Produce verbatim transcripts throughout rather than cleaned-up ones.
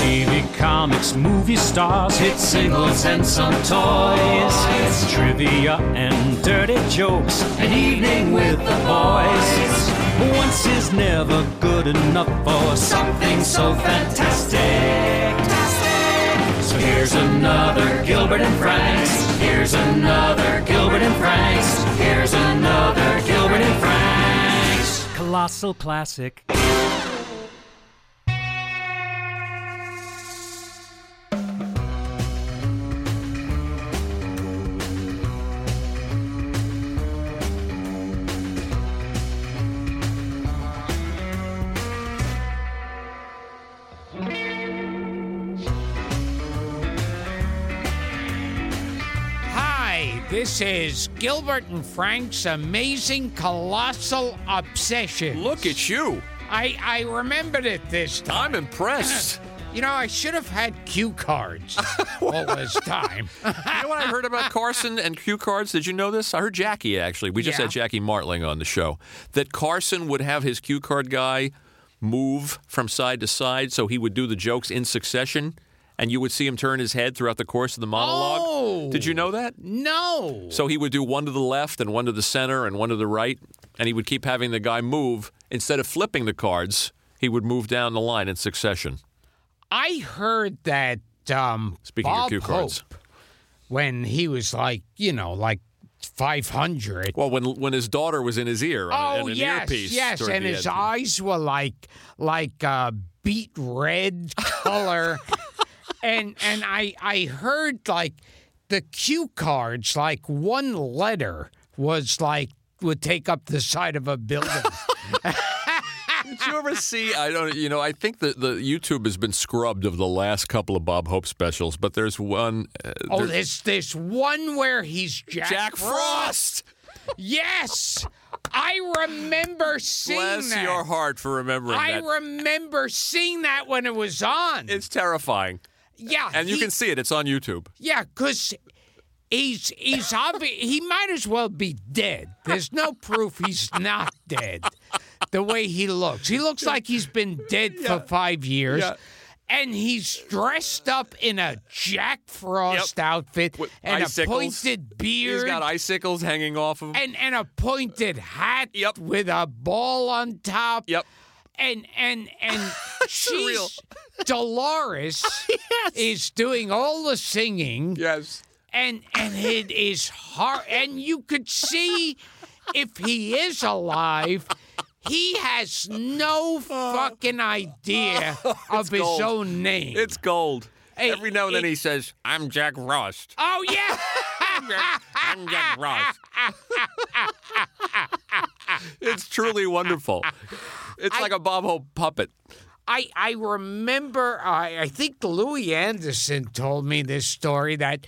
T V, comics, movie stars, hit singles and some toys. It's trivia and dirty jokes, an evening with the boys. Once is never good enough for something so fantastic. So here's another Gilbert and Franks. Here's another Gilbert and Franks. Here's another Gilbert and Franks. Colossal classic. This is Gilbert and Frank's Amazing Colossal Obsession. Look at you. I, I remembered it this time. I'm impressed. You know, I should have had cue cards all this time. You know what I heard about Carson and cue cards? Did you know this? I heard Jackie, actually. We just Yeah. had Jackie Martling on the show. That Carson would have his cue card guy move from side to side so he would do the jokes in succession. And you would see him turn his head throughout the course of the monologue. Oh. Did you know that? No. So he would do one to the left and one to the center and one to the right. And he would keep having the guy move. Instead of flipping the cards, he would move down the line in succession. I heard that um, Speaking Bob of cue cards. Hope, when he was like, you know, like five hundred. Well, when when his daughter was in his ear Oh, and an yes, earpiece. yes, toward and the his end. eyes were like like uh, beet red color. And and I I heard like the cue cards, like one letter was like would take up the side of a building. Did you ever see? I don't. You know, I think that the YouTube has been scrubbed of the last couple of Bob Hope specials, but there's one. Uh, Oh, there's there's this one where he's Jack, Jack Frost. Yes, I remember seeing Bless that. your heart for remembering I that. remember seeing that when it was on. It's terrifying, yeah, and you he- can see it. It's on YouTube. Yeah, because he's he's obvi- he might as well be dead. There's no proof he's not dead. The way he looks, he looks like he's been dead for five years. Yeah. And he's dressed up in a Jack Frost outfit With and icicles. a pointed beard. He's got icicles hanging off of him. and and a pointed hat Yep. with a ball on top. Yep. And and and surreal. she's Dolores is doing all the singing. Yes. And and it is hard. And you could see if he is alive, he has no fucking idea of his gold. own name. It's gold. Hey, Every now and then it- he says, "I'm Jack Frost." oh yeah. I'm Jack Frost. It's truly wonderful. It's I- like a Bob Hope puppet. I, I remember, I, I think Louis Anderson told me this story that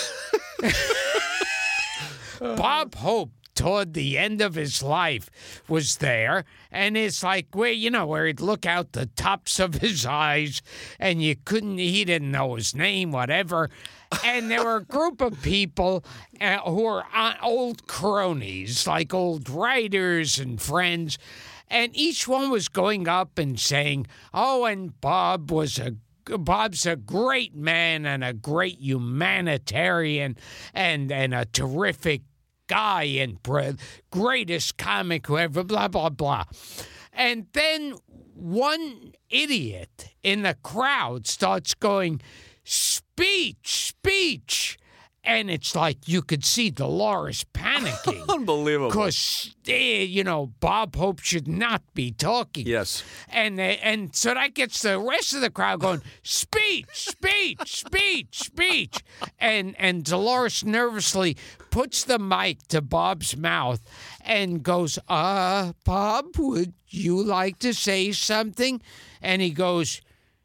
Bob Hope, toward the end of his life, was there. And it's like where, you know, where he'd look out the tops of his eyes and you couldn't, he didn't know his name, whatever. And there were a group of people uh, who were uh, old cronies, like old writers and friends. And each one was going up and saying, oh, and Bob was a Bob's a great man and a great humanitarian and, and a terrific guy and pre- greatest comic who ever, blah, blah, blah. And then one idiot in the crowd starts going, speech, speech. And it's like you could see Dolores panicking. Unbelievable. Because, you know, Bob Hope should not be talking. Yes. And they, and so that gets the rest of the crowd going, speech, speech, speech, speech. And, and Dolores nervously puts the mic to Bob's mouth and goes, uh, Bob, would you like to say something? And he goes,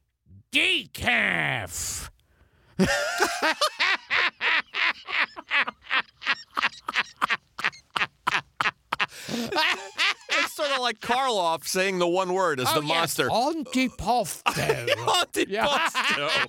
decaf. It's sort of like Karloff saying the one word as Oh, the yes, monster. Antipofto. Antipasto.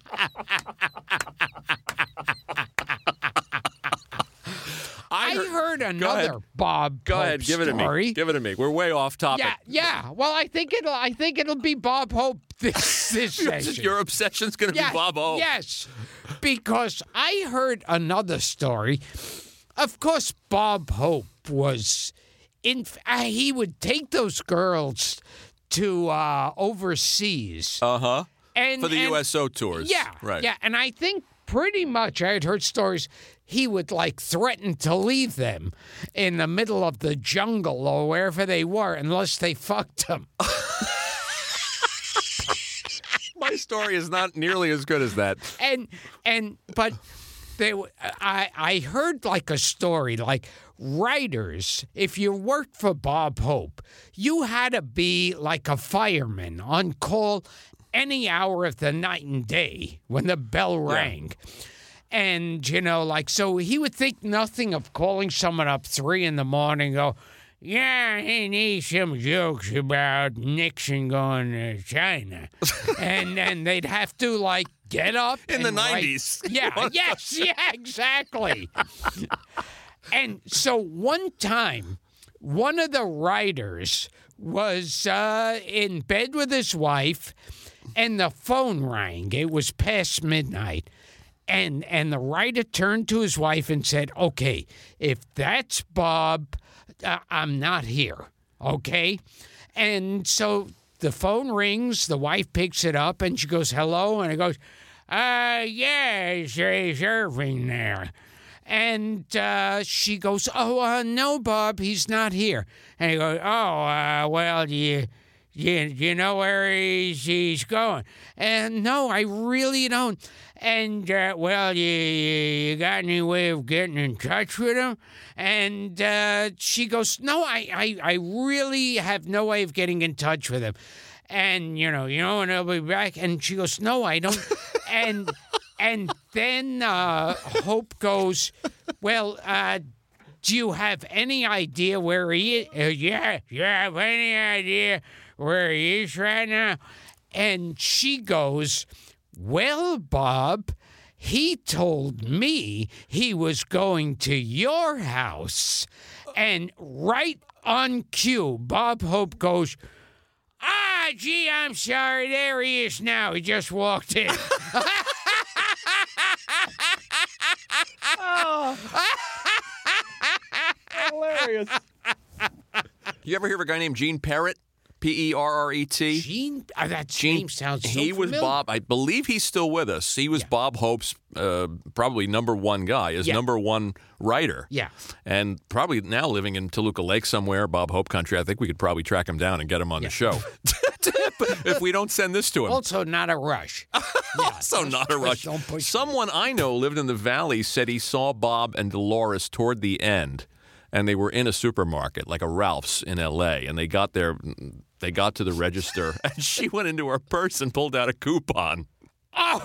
I heard, heard another ahead. Bob Go Hope ahead, give it to story. me. Give it to me. We're way off topic. Yeah, yeah. Well, I think it'll. I think it'll be Bob Hope this this session. Your obsession's going to Yeah, be Bob Hope. Yes, because I heard another story. Of course, Bob Hope was in. Uh, he would take those girls to uh, overseas. Uh huh. And For the and- U S O tours. Yeah, Right. Yeah, and I think pretty much I had heard stories. He would like threaten to leave them in the middle of the jungle or wherever they were unless they fucked him. My story is not nearly as good as that. and and but they w- I I heard like a story like writers, if you worked for Bob Hope, you had to be like a fireman on call any hour of the night and day when the bell rang. And, you know, like, so he would think nothing of calling someone up three in the morning and go, yeah, he needs some jokes about Nixon going to China. and then they'd have to, like, get up. In the and write- nineties. Yeah, yes, yeah, exactly. And so one time, one of the writers was uh, in bed with his wife, and the phone rang. It was past midnight. And and the writer turned to his wife and said, okay, if that's Bob, uh, I'm not here, okay? And so the phone rings, the wife picks it up, and she goes, hello? And it goes, uh, yeah, he's, he's Irving there. And uh, she goes, oh, uh, no, Bob, he's not here. And he goes, oh, uh, well, you... You, you know where he's, he's going? And no, I really don't. And, uh, well, you, you got any way of getting in touch with him? And uh, she goes, no, I, I, I really have no way of getting in touch with him. And, you know, you know, and he'll be back. And she goes, no, I don't. and and then uh, Hope goes, well, uh, do you have any idea where he is? Uh, yeah, you have any idea where he is right now? And she goes, well, Bob, he told me he was going to your house. And right on cue, Bob Hope goes, ah, gee, I'm sorry, there he is now. He just walked in. Oh. Hilarious. You ever hear of a guy named Gene Parrott? P E R R E T? Gene, uh, that Gene- name sounds so He was familiar. Bob. I believe he's still with us. He was Yeah. Bob Hope's uh, probably number one guy, his Yeah. number one writer. Yeah. And probably now living in Toluca Lake somewhere, Bob Hope country. I think we could probably track him down and get him on the show. If we don't send this to him. Also, not a rush. Also not a rush. Don't push Someone I know lived in the valley said he saw Bob and Dolores toward the end, and they were in a supermarket, like a Ralph's in L A, and they got there, they got to the register, and she went into her purse and pulled out a coupon. Oh,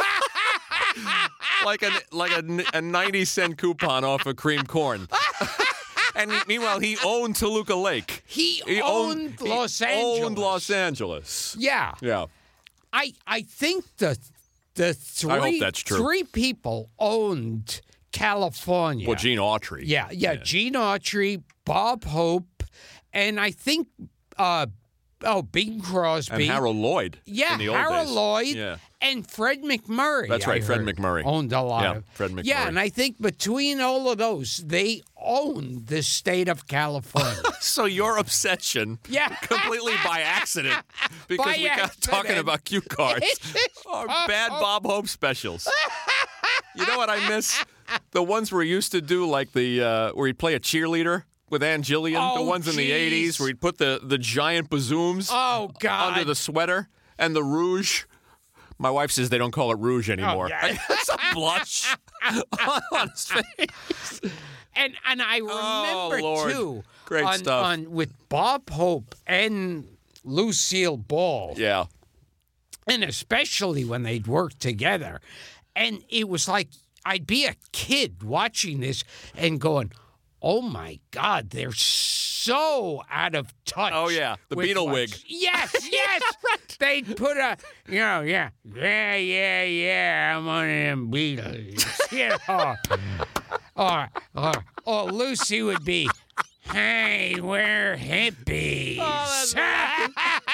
Like a like a, a ninety cent coupon off of cream corn. And he- meanwhile, he owned Toluca Lake. he, owned he Los Angeles. Owned Los Angeles. Yeah. Yeah. I I think the the three I hope that's true. three people owned California. Well, Gene Autry. Yeah, yeah, Gene Autry, Bob Hope, and I think uh oh Bing Crosby. And Harold Lloyd. Yeah, in the old Harold days. Lloyd Yeah. and Fred McMurray. That's I right, Fred heard, McMurray. owned a lot Yeah, of. Fred McMurray. Yeah, and I think between all of those, they owned the state of California. So your obsession, Yeah. completely by accident, because By we got accident. talking about cue cards, are bad Bob Hope specials. You know what I miss? The ones where he used to do like the uh, where he'd play a cheerleader with Ann Gillian. Oh, the ones in the jeez. eighties where he'd put the the giant bazooms Oh God! under the sweater and the rouge. My wife says they don't call it rouge anymore. yeah. It's a blush on his face. And and I remember Oh, Lord. too, Great on, stuff. on with Bob Hope and Lucille Ball, Yeah. and especially when they'd work together, and it was like I'd be a kid watching this and going, "Oh my God, they're so out of touch." Oh, yeah. The with Beatle what's- wig. Yes, yes. They'd put a, you know, yeah, yeah, yeah, yeah. I'm one of them Beatles, you know. Or, or, or Lucy would be, hey, we're hippies. Oh,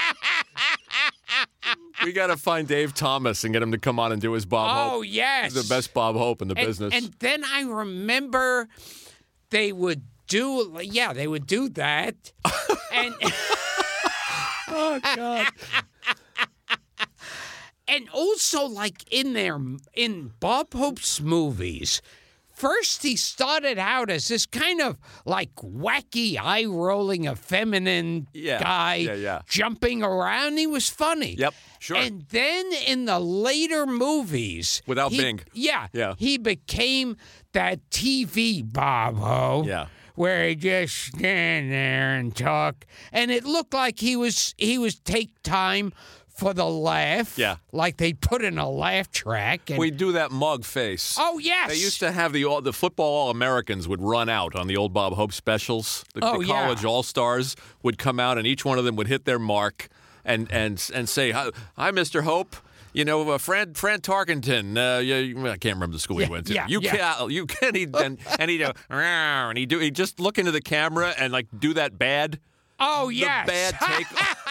we got to find Dave Thomas and get him to come on and do his Bob Hope. Oh, yes. He's the best Bob Hope in the and, business. And then I remember they would do, yeah, they would do that. and oh, God. And also, like, in their, in Bob Hope's movies, first he started out as this kind of, like, wacky, eye-rolling, effeminate Yeah. guy Yeah, yeah. jumping around. He was funny. Yep, sure. And then in the later movies... Without he- Bing. Yeah. Yeah. He became that T V Bob Hope. Yeah. Where he just stand there and talk. And it looked like he was, he was take time... for the laugh. Yeah. Like they put in a laugh track. And, We do that mug face. oh, yes. They used to have the all the football All-Americans would run out on the old Bob Hope specials. The, Oh, the yeah. college All-Stars would come out, and each one of them would hit their mark and and and say, "Hi, hi Mister Hope. You know, uh, Fran Fran Tarkenton. Uh, you, I can't remember the school Yeah, he went to. yeah, you yeah. can, you can. He and, and he'd go, "Rawr," and he do he just look into the camera and like do that bad. oh, yes. The bad take.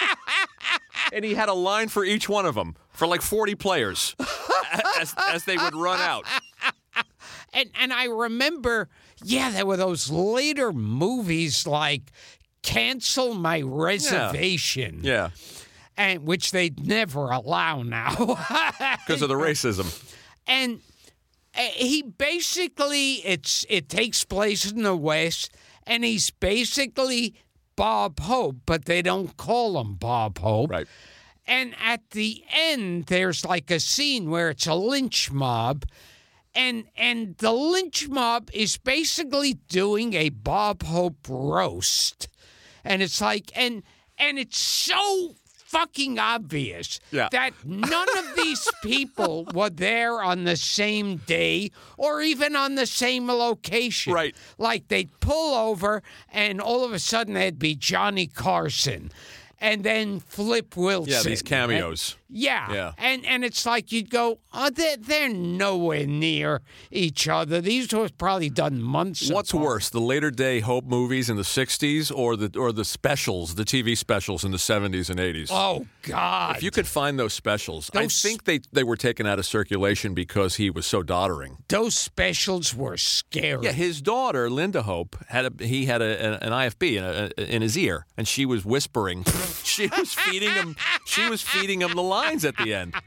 And he had a line for each one of them for like forty players as, as they would run out. and, and I remember, yeah, there were those later movies like Cancel My Reservation. Yeah, And which they'd never allow now. because of the racism. And uh, he basically, it's it takes place in the West, and he's basically Bob Hope, but they don't call him Bob Hope. Right. And at the end, there's like a scene where it's a lynch mob, and and the lynch mob is basically doing a Bob Hope roast, and it's like and and it's so fucking obvious Yeah. that none of these people were there on the same day or even on the same location. Right. Like they'd pull over and all of a sudden there'd be Johnny Carson and then Flip Wilson. Yeah, these cameos. And- yeah. Yeah. And and it's like you'd go, oh, they're, they're nowhere near each other. These were probably done months What's apart. worse, the later day Hope movies in the sixties or the or the specials, the T V specials in the seventies and eighties? Oh, God. If you could find those specials, I Those- think they, they were taken out of circulation because he was so doddering. Those specials were scary. Yeah, his daughter Linda Hope had a he had a, an I F B in, a, in his ear, and she was whispering. She was feeding him. She was feeding him the lines at the end.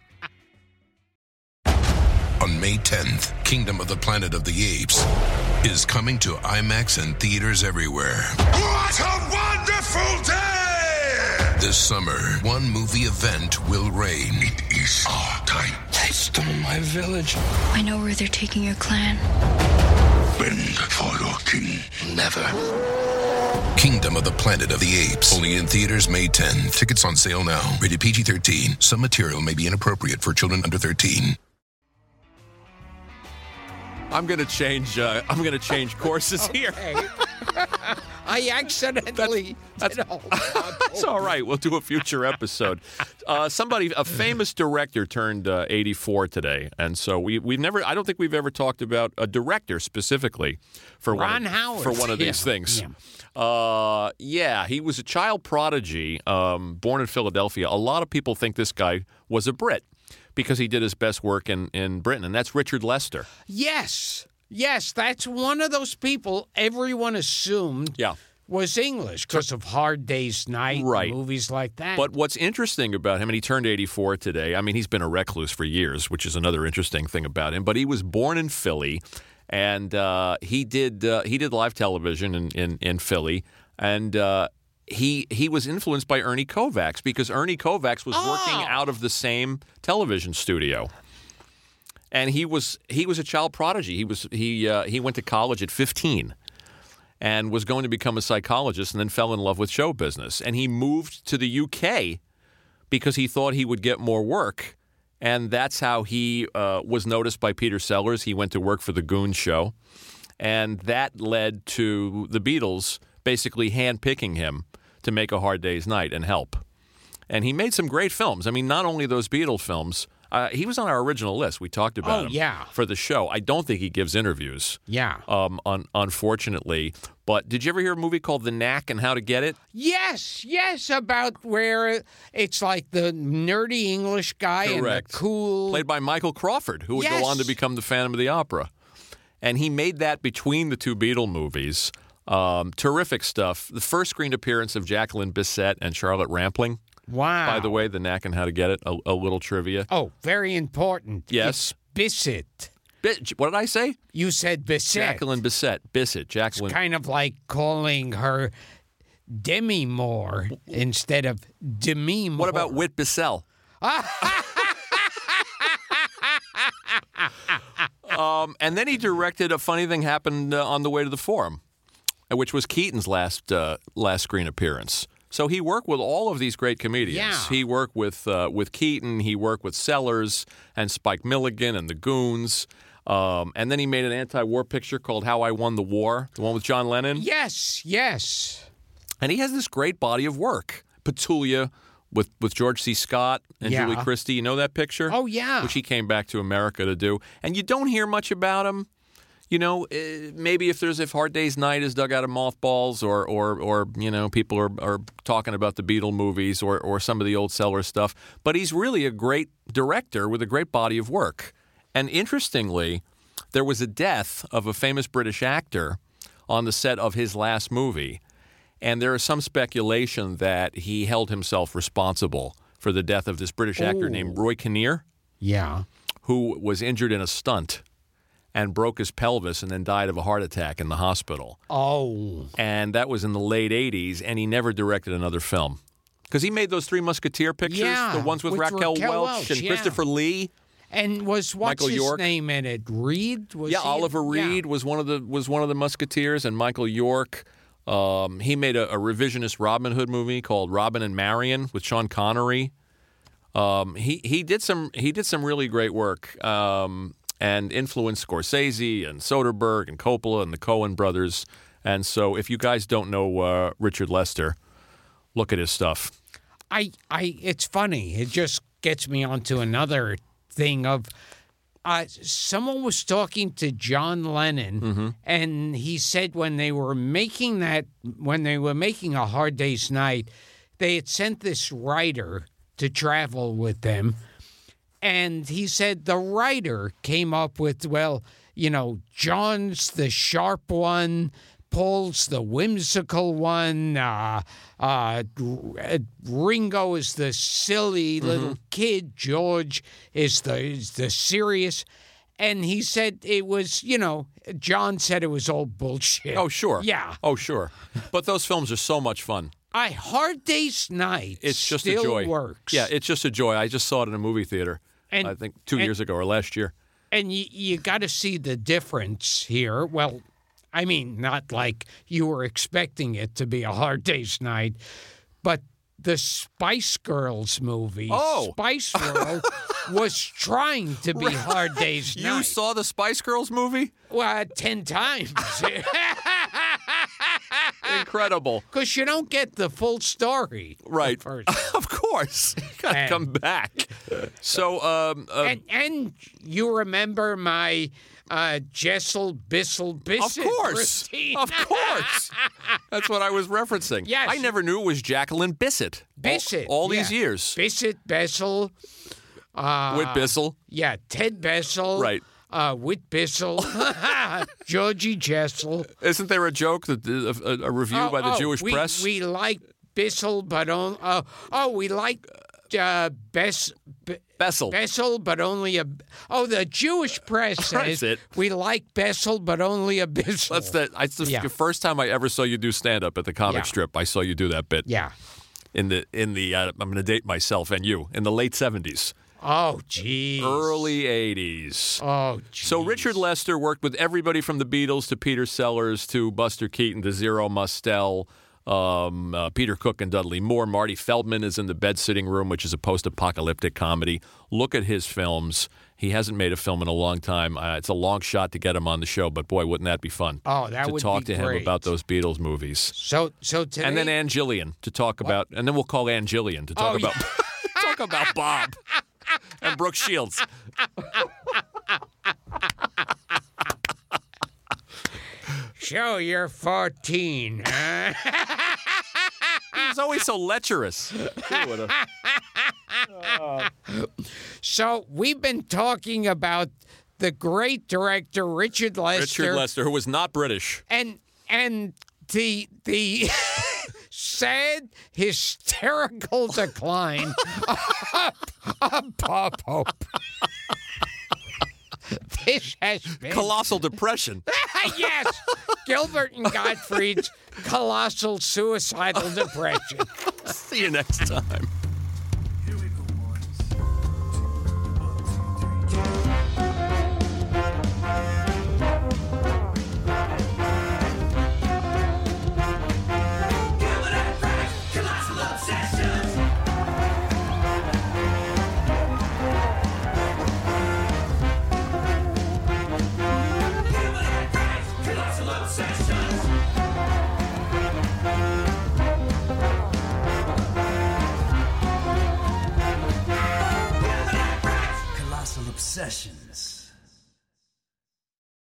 On May tenth, Kingdom of the Planet of the Apes is coming to IMAX and theaters everywhere. What a wonderful day! This summer, one movie event will reign. It is our time. They stole my village. I know where they're taking your clan. Bend for your king. Never. Kingdom of the Planet of the Apes. Only in theaters May tenth. Tickets on sale now. Rated P G thirteen. Some material may be inappropriate for children under thirteen. I'm gonna change. Uh, I'm gonna change courses here. I accidentally That's- did all That's all right. We'll do a future episode. Uh, somebody, a famous director, turned uh, eighty-four today, and so we we've never. I don't think we've ever talked about a director specifically for Ron one of, Howard. for one of these Yeah, things. yeah. Uh, yeah, he was a child prodigy, um, born in Philadelphia. A lot of people think this guy was a Brit because he did his best work in, in Britain, and that's Richard Lester. Yes. Yes, that's one of those people everyone assumed Yeah. was English because of Hard Day's Night, Right. movies like that. But what's interesting about him, and he turned eighty-four today. I mean, he's been a recluse for years, which is another interesting thing about him. But he was born in Philly, and uh, he did uh, he did live television in in, in Philly, and uh, he he was influenced by Ernie Kovacs because Ernie Kovacs was working out of the same television studio. And he was he was a child prodigy. He was he uh, he went to college at fifteen. And was going to become a psychologist and then fell in love with show business. And he moved to the U K because he thought he would get more work. And that's how he uh, was noticed by Peter Sellers. He went to work for the Goon Show. And that led to the Beatles basically handpicking him to make A Hard Day's Night and help. And he made some great films. I mean, not only those Beatles films. Uh, he was on our original list. We talked about Oh, him yeah. for the show. I don't think he gives interviews. Yeah. Um, un- unfortunately. But did you ever hear a movie called The Knack and How to Get It? Yes, yes, about where it's like the nerdy English guy Correct. and the cool. Played by Michael Crawford, who would Yes. go on to become the Phantom of the Opera. And he made that between the two Beatle movies. Um, terrific stuff. The first screen appearance of Jacqueline Bisset and Charlotte Rampling. Wow. By the way, The Knack and How to Get It, a, a little trivia. Oh, very important. Yes. It's Bissett. Bi- what did I say? You said Bissett. Jacqueline Bisset. Bissett. Jacqueline. Kind of like calling her Demi Moore instead of Demi Moore. What about Whit Bissell? um, and then he directed A Funny Thing Happened uh, on the Way to the Forum, which was Keaton's last uh, last screen appearance. So he worked with all of these great comedians. Yeah. He worked with uh, with Keaton. He worked with Sellers and Spike Milligan and the Goons. Um, and then he made an anti-war picture called How I Won the War, the one with John Lennon. Yes, yes. And he has this great body of work. Petulia with, with George C. Scott and Yeah. Julie Christie. You know that picture? Oh, yeah. Which he came back to America to do. And you don't hear much about him. You know, uh, maybe if there's if Hard Day's Night is dug out of mothballs, or or or you know, people are, are talking about the Beatle movies or or some of the old Sellers stuff. But he's really a great director with a great body of work. And interestingly, there was a death of a famous British actor on the set of his last movie, and there is some speculation that he held himself responsible for the death of this British actor Ooh. named Roy Kinnear, Yeah. who was injured in a stunt and broke his pelvis and then died of a heart attack in the hospital. Oh. And that was in the late eighties, and he never directed another film. Because he made those Three Musketeer pictures, Yeah, the ones with, with Raquel, Raquel Welch, Welch, and yeah. Christopher Lee. And was what's Michael his York. name in it? Reed? Was Yeah, he- Oliver Reed Yeah. was one of the was one of the Musketeers, and Michael York. Um, he made a, a revisionist Robin Hood movie called Robin and Marion with Sean Connery. Um, he he did some he did some really great work um, and influenced Scorsese and Soderbergh and Coppola and the Coen brothers. And so, if you guys don't know uh, Richard Lester, look at his stuff. I, I, it's funny. It just gets me onto another thing of uh, someone was talking to John Lennon, Mm-hmm. and he said when they were making that, when they were making A Hard Day's Night, they had sent this writer to travel with them, and he said the writer came up with, well, you know, John's the sharp one, Paul's the whimsical one, uh, uh, Ringo is the silly little kid, George is the is the serious. And he said it was, you know, John said it was all bullshit. Oh, sure. Yeah. Oh, sure. But those films are so much fun. I Hard Day's Night It's just still a joy. works. Yeah, it's just a joy. I just saw it in a movie theater, And- I think two and- years ago or last year. And you, you got to see the difference here. Well, I mean, not like you were expecting it to be A Hard Day's Night, but the Spice Girls movie, Oh. Spice World, was trying to be Hard Day's You Night. saw the Spice Girls movie? Well, ten times. Incredible. Because you don't get the full story. at Right. first. Of course. You gotta And- come back. So, um, uh, And, and you remember my uh, Jessel Bissell of Bissett course. routine. Of course. That's what I was referencing. Yes. I never knew it was Jacqueline Bisset. all- Bissett. All, these yeah. years. Bissett, Bessel. Uh, With Bissell. Yeah, Ted Bessel. Right. Uh, Whit Bissell. Georgie Jessel. Isn't there a joke, that a, a, a review Oh, by the oh, Jewish we, press? We like Bissell, but on, uh, oh, we like uh, Bess, Be, Bessel. Bessel, but only a. Oh, the Jewish press That's says it. we like Bessel, but only a Bissell. That's the, it's the, Yeah. the first time I ever saw you do stand-up at the comic Yeah. strip. I saw you do that bit. Yeah. In the, in the uh, I'm going to date myself and you, in the late seventies. Oh, geez. Early eighties. Oh, geez. So Richard Lester worked with everybody from the Beatles to Peter Sellers to Buster Keaton to Zero Mostel, um, uh, Peter Cook and Dudley Moore. Marty Feldman is in The Bed-Sitting Room, which is a post-apocalyptic comedy. Look at his films. He hasn't made a film in a long time. Uh, it's a long shot to get him on the show, but boy, wouldn't that be fun? Oh, that to would talk be to him great. about those Beatles movies. So, so today. And then Ann Gillian to talk about, and then we'll call Ann Gillian to talk Oh, about talk about Bob. and Brooke Shields. So you're fourteen, huh? He's always so lecherous. So we've been talking about the great director Richard Lester. Richard Lester, who was not British. And and the the sad, hysterical decline of, of Bob Hope. This has been Colossal depression. yes, Gilbert and Gottfried's colossal suicidal depression. See you next time. Here we go, boys. Obsessions.